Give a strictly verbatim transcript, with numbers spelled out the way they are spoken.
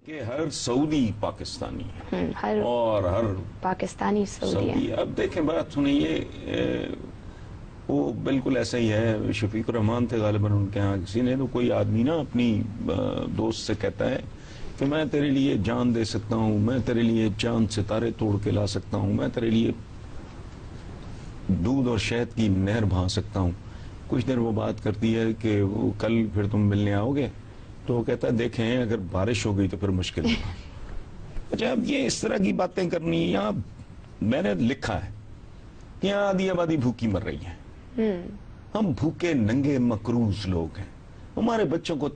کہ ہر سعودی پاکستانی ہے ہر اور ہر پاکستانی سعودی ہے. اب دیکھیں بات سنیے، وہ بالکل ایسا ہی ہے. شفیق الرحمان تھے غالباً ان کے ہاں، کسی نے تو کوئی آدمی نا اپنی دوست سے کہتا ہے کہ میں تیرے لیے جان دے سکتا ہوں، میں تیرے لیے چاند ستارے توڑ کے لا سکتا ہوں، میں تیرے لیے دودھ اور شہد کی نہر بہا سکتا ہوں. کچھ دیر وہ بات کرتی ہے کہ وہ کل پھر تم ملنے آؤ گے، تو وہ کہتا ہے دیکھیں اگر بارش ہو گئی تو پھر مشکل ہے. اچھا اب یہ اس طرح کی باتیں کرنی، یہاں میں نے لکھا ہے کہ یہاں آدھی آبادی بھوکی مر رہی ہے. ہم بھوکے ننگے مکروز لوگ ہیں، ہمارے بچوں کو